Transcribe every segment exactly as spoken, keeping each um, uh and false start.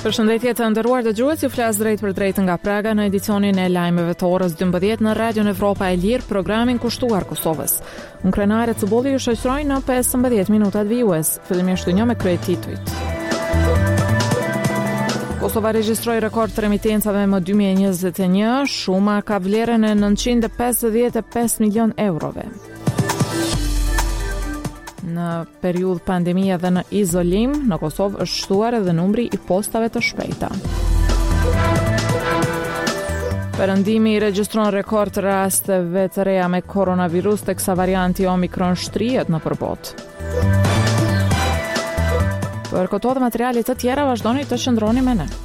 Përshëndetje të nderuar dëgjues, ju flas drejt për drejt nga Praga në edicionin e lajmeve të orës dymbëdhjetë në Radion Evropa e Lirë, programin kushtuar Kosovës. Unë krenare të bolli ju shoqëroj në pesëmbëdhjetë minutat vijues. Fillimisht një me krye titujt. Kosova regjistroi rekord të remitencave më dy mijë e njëzet e një, shuma ka vlerën e nëntëqind e pesëdhjetë e pesë milion eurove. Në periudhë pandemie dhe në izolim, në Kosovë është shtuar edhe numri i postave të shpejta. Perëndimi regjistron rekord të rasteve të reja me koronavirus teksa varianti Omikron shtrihet në përbot. Për këto dhe materialet të tjera vazhdoni të qëndroni me ne.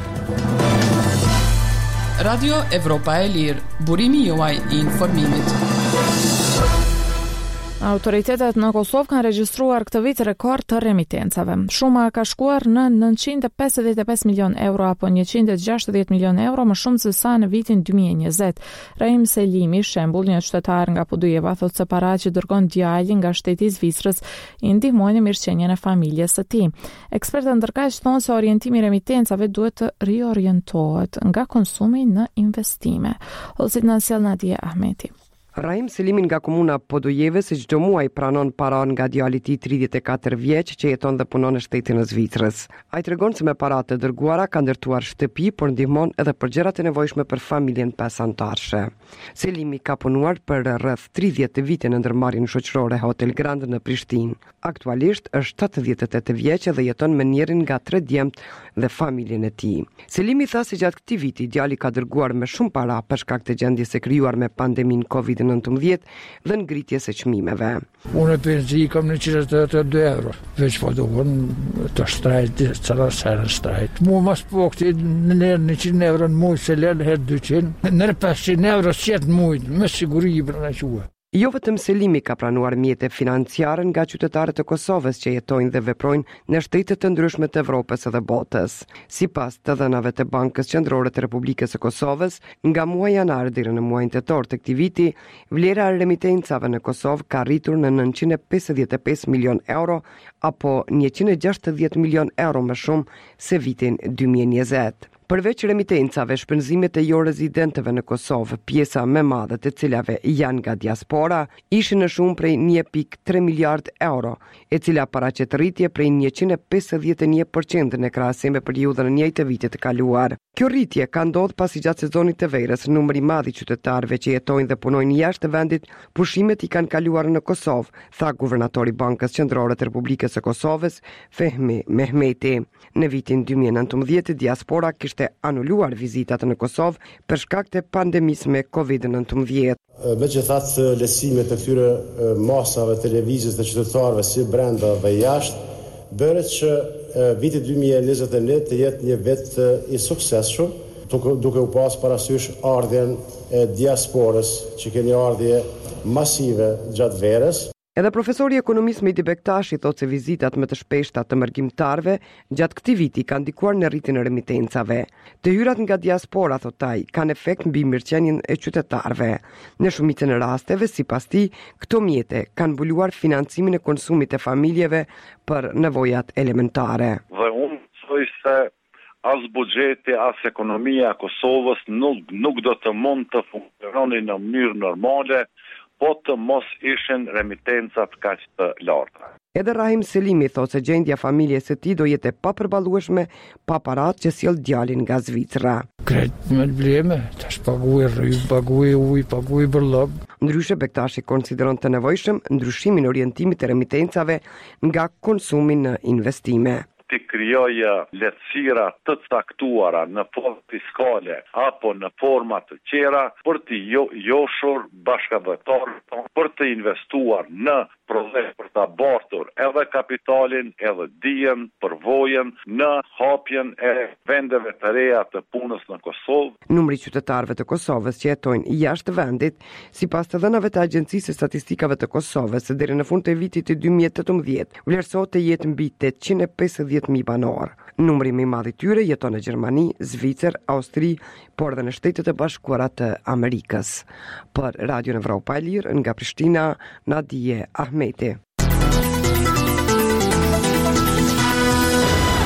Radio Evropa e Lirë, burimi juaj i informimit. Autoritetet në Kosovë kanë regjistruar këtë vit rekord të remitencave. Shuma ka shkuar në nëntëqind e pesëdhjetë e pesë milion euro apo njëqind e gjashtëdhjetë milion euro më shumë se sa në vitin dy mijë e njëzet. Rahim Selimi, shembull, një qytetar nga Podujeva, thotë se para që dërgon djalin nga shteti i Zvicrës i ndihmojnë mirëqenien e familjes së tij. Ekspertët ndërkaq thonë se orientimi i remitencave duhet të riorientohet nga konsumi në investime. Ose në sjell Nadia Ahmeti. Rahim Selimin nga komuna Podujeve se çdo muaj pranon para nga djali i tij tridhjetë e katër vjeç që jeton dhe punon në shtetin e Zvicrës. Ai tregon se me paratë të dërguara ka ndërtuar shtëpi, por ndihmon edhe për gjërat e nevojshme për familjen pesëantarëse. Selimi ka punuar për rreth tridhjetë vite në ndërmarrjen shoqërore Hotel Grand në Prishtinë. Aktualisht është tetëdhjetë e tetë vjeç dhe jeton me njërin nga tre djemt dhe familjen e tij. Selimi tha se gjatë këtij viti djali ka dërguar me shumë para për shkak të gjendjes së krijuar me pandeminë Covid nëntëmbëdhjetë dhe ngritjes së çmimeve. Unë penzi kam në qindë e dy euro. Veç po duhen të shtrajt, çfarë serën shtrajt. Mu mas po këti në njëqind euro në muaj se lën herë dyqind. Në pesëqind euro çet muaj, me siguri i bëna qua. Jo vetëm Selimi ka pranuar mjete financiare nga qytetarët e Kosovës që jetojnë dhe veprojnë në shtete të ndryshme të Evropës dhe botës. Sipas të dhënave të Bankës Qendrore të Republikës së Kosovës, nga muaji janar deri në muajin tetor të këtij viti, vlera e remitencave në Kosovë ka rritur në nëntëqind e pesëdhjetë e pesë milion euro apo njëqind e gjashtëdhjetë milion euro më shumë se vitin dy mijë e njëzet. Përveç remitencave, shpenzimet e jo rezidentëve në Kosovë, pjesa më e madhe të cilave janë nga diaspora, ishin në shumë prej një pikë tre miliard euro, e cila paraqet rritje prej njëqind e pesëdhjetë e një përqind në krahasim me periudhën e njëjtë të vitit të kaluar. Kjo rritje ka ndodhur pasi gjatë sezonit të verës, numri i madh i qytetarëve që jetojnë dhe punojnë jashtë vendit, pushimet i kanë kaluar në Kosovë, tha guvernatori i Bankës Qendrore të Republikës së Kosovës, Fehmi Mehmeti. Në vitin dy mijë e nëntëmbëdhjetë, diaspora kishte anuluar vizitat në Kosovë për shkak të pandemisë me Covid nëntëmbëdhjetë. Megjithatë, lehtësimet e këtyre masave të lëvizjes të qytetarëve si brenda dhe jashtë bëret që viti dy mijë e njëzet e një të jetë një vit i suksesshëm, duke u pas parasysh ardhjen e diasporës që ka një ardhje masive gjatë verës. Edhe profesori ekonomist Mehdi Bektashi thotë se vizitat më të shpeshta të mërgjimtarëve gjatë këtij viti kanë ndikuar në rritjen e remitencave. Të hyrat nga diaspora, thotë ai, kanë efekt mbi mirëqenien e qytetarëve. Në shumicën e rasteve, sipas tij, këto mjete kanë mbuluar financimin e konsumit të familjeve për nevojat elementare. Dhe unë thoj se as buxheti, as ekonomia e Kosovës nuk, nuk do të mund të funksiononin në mënyrë normale po të mos ishin remitencat kaq të larta. Edhe Rahim Selimi thotë se gjendja familjes së tij do jetë e papërballueshme pa paratë që sjell djalin nga Zvicra. Kret me bleme, tash paguaj rrymë, paguaj ujë, paguaj bërllog. Ndryshe Bektashi konsideron të nevojshëm ndryshimin e orientimit të remitencave nga konsumi në investime. Të krijojë lehtësira të caktuara në formë fiskale apo në forma të tjera për të jo, joshur bashkëdhëtarët, për të investuar në proces për të bartur edhe kapitalin, edhe dijen, përvojën në hapjen e vendeve të reja të punës në Kosovë. Numri i qytetarëve të Kosovës që jetojnë jashtë vendit, sipas të dhënave të Agjencisë së Statistikave të Kosovës, deri në fund të vitit të dy mijë e tetëmbëdhjetë, vlerësohet të jetë mbi tetëqind e pesëdhjetë mijë banor. Numri më i madh i tyre jeton në Gjermani, Zvicër, Austri, por edhe në Shtetet e Bashkuara të Amerikës. Për Radio Evropa e Lirë nga Prishtina, Nadia Ahmeti.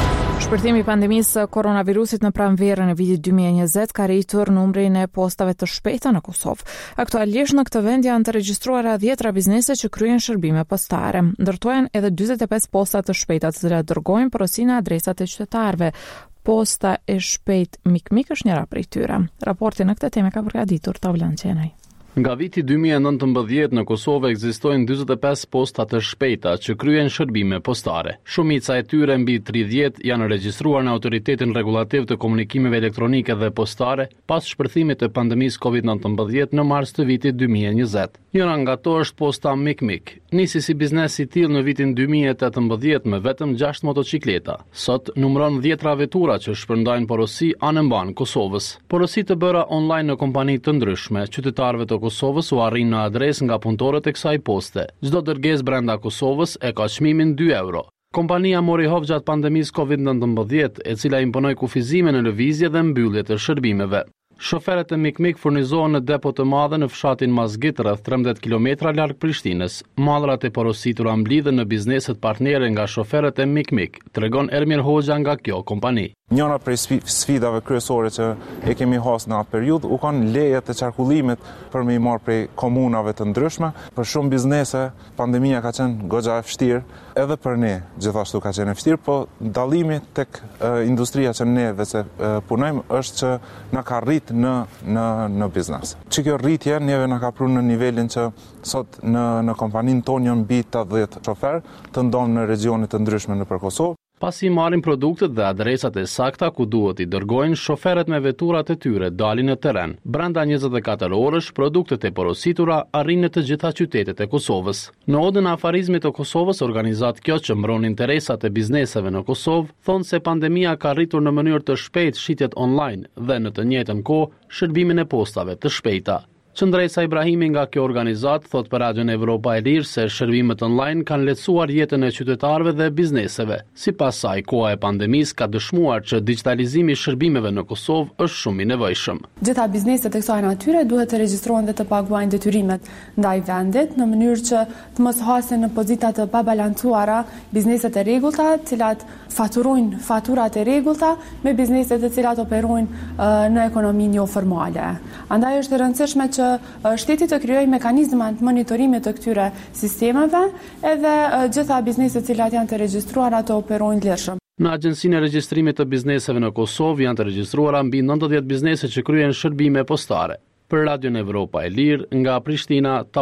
Shpërthimi i pandemisë së koronavirusit në pranverën e vitit dy mijë e njëzet ka rritur numrin e postave të shpejta në Kosovë. Aktualisht në këtë vend janë të regjistruara dhjetra biznese që kryen shërbime postare. Ndërtohen edhe dyzet e pesë posta të shpejta të cilat dërgojnë porosi në adresat e qytetarëve. Posta e shpejt Mikmik është njëra prej tyre. Raportin në këtë temë ka përgatitur Tavlan Qenaj. Nga viti dy mijë e nëntëmbëdhjetë në Kosovë ekzistojnë dyzet e pesë posta të shpejta që kryen shërbime postare. Shumica e tyre mbi tridhjetë janë regjistruar në Autoritetin Rregullativ të Komunikimeve Elektronike dhe Postare pas shpërthimit të pandemisë kovid nëntëmbëdhjetë në mars të vitit dy mijë e njëzet. Njëra nga to është posta Mikmik. Nisi si biznes i tillë në vitin dy mijë e tetëmbëdhjetë me vetëm gjashtë motocikleta. Sot numëron dhjetra vetura që shpërndajnë porosi anë mban Kosovës. Porosi të bëra online në kompani të ndryshme, qytetarëve të Kosovës u arrin në adresë nga punëtorët e kësaj poste. Çdo dërgesë brenda Kosovës e ka çmimin dy euro. Kompania mori hovë gjatë pandemisë kovid nëntëmbëdhjetë, e cila imponoi kufizime në lëvizje dhe mbyllje të shërbimeve. Shoferët e Mikmik furnizohen në depo të madhe në fshatin Mazgit rreth trembëdhjetë kilometra larg Prishtinës. Mallrat e porositura mblidhen në bizneset partnere nga shoferët e Mikmik, tregon Ermir Hoxha nga kjo kompani. Njëra prej sfidave kryesore që e kemi hasur në atë periudhë u kanë lejet e qarkullimit për me i marrë prej komunave të ndryshme. Për shumë biznese, pandemia ka qenë goxha e vështirë, edhe për ne gjithashtu ka qenë e vështirë, po dallimi tek uh, industria që ne vetë uh, punojmë është që na ka rrit në në në biznes. Që kjo rritje neve na ka prunë në nivelin që sot në në kompaninë tonë janë mbi tetëdhjetë shofer të ndonë në regione të ndryshme nëpër Kosovë. Pasi marrin produktet dhe adresat e sakta ku duhet i dërgojnë, shoferët me veturat e tyre dalin në terren. Brenda njëzet e katër orësh, produktet e porositura arrin në të gjitha qytetet e Kosovës. Në Odën e Afarizmit të Kosovës, organizat kjo që mbron interesat e bizneseve në Kosovë, thonë se pandemia ka rritur në mënyrë të shpejtë shitjet online dhe në të njëjtën kohë shërbimin e postave të shpejta. Qëndresa Ibrahimi nga kjo organizat thot për Radion Evropa e Lirë se shërbimet online kanë lehtësuar jetën e qytetarëve dhe bizneseve. Sipas saj, koha e pandemisë ka dëshmuar që digitalizimi i shërbimeve në Kosovë është shumë i nevojshëm. Gjitha bizneset e kësaj natyre duhet të regjistrohen dhe të paguajnë detyrimet ndaj vendit në mënyrë që të mos hasen në pozita të pabalancuara bizneset e rregullta, të cilat faturojnë faturat e rregullta me bizneset e cilat operojnë uh, në ekonominë jo formale. Andaj është e rëndësishme që shteti të krijojë mekanizma të monitorimit të këtyre sistemeve, edhe gjitha bizneset të cilat janë të regjistruara të operojnë lirshëm. Në Agjencinë e Regjistrimit të Bizneseve në Kosovë janë të regjistruara mbi nëntëdhjetë biznese që kryejnë shërbime postare. Për Radion Evropa e Lirë nga Prishtina.